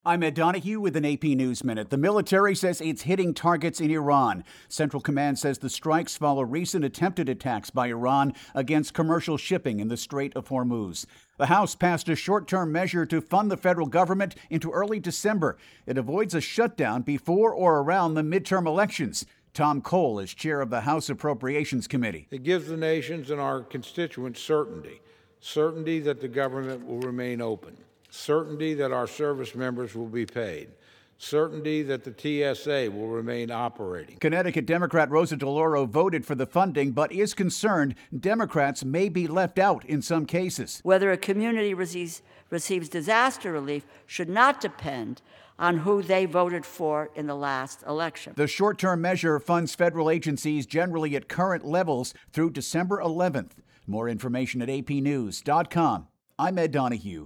I'm Ed Donahue with an AP News Minute. The military says it's hitting targets in Iran. Central Command says the strikes follow recent attempted attacks by Iran against commercial shipping in the Strait of Hormuz. The House passed a short-term measure to fund the federal government into early December. It avoids a shutdown before or around the midterm elections. Tom Cole is chair of the House Appropriations Committee. It gives the nations and our constituents certainty that the government will remain open. Certainty that our service members will be paid. Certainty that the TSA will remain operating. Connecticut Democrat Rosa DeLauro voted for the funding, but is concerned Democrats may be left out in some cases. Whether a community receives disaster relief should not depend on who they voted for in the last election. The short-term measure funds federal agencies generally at current levels through December 11th. More information at apnews.com. I'm Ed Donahue.